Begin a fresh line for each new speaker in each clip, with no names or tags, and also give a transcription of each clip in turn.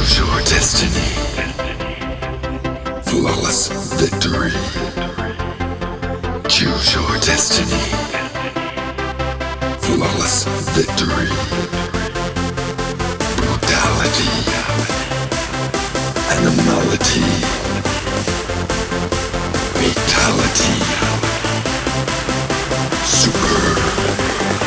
Choose your destiny. Flawless victory. Choose your destiny. Flawless victory. Brutality. Animality. Fatality. Super.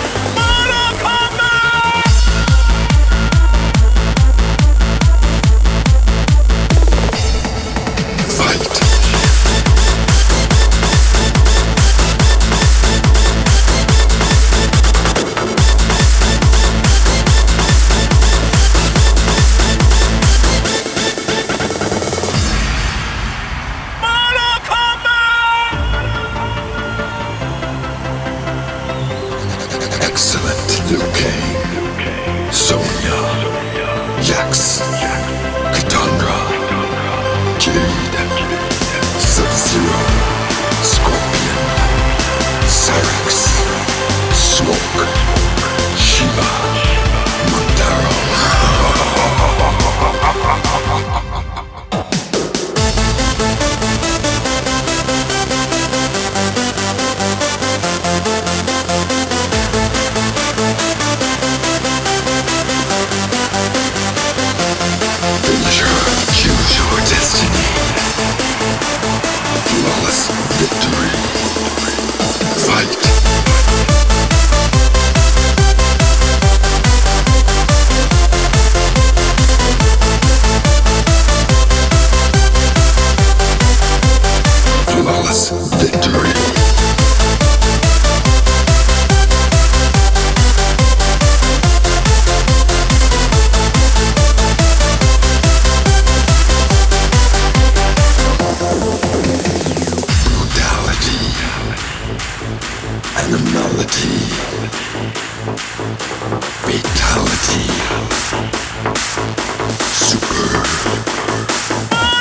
Excellent, Liu Kang, Sonya, Jax, Katandra, Jade, Sub-Zero, Scorpion, Cyrax, Smoke, Shiva, Montaro. Choose your destiny. Flawless victory. Fight. Flawless victory. Animality, fatality, super.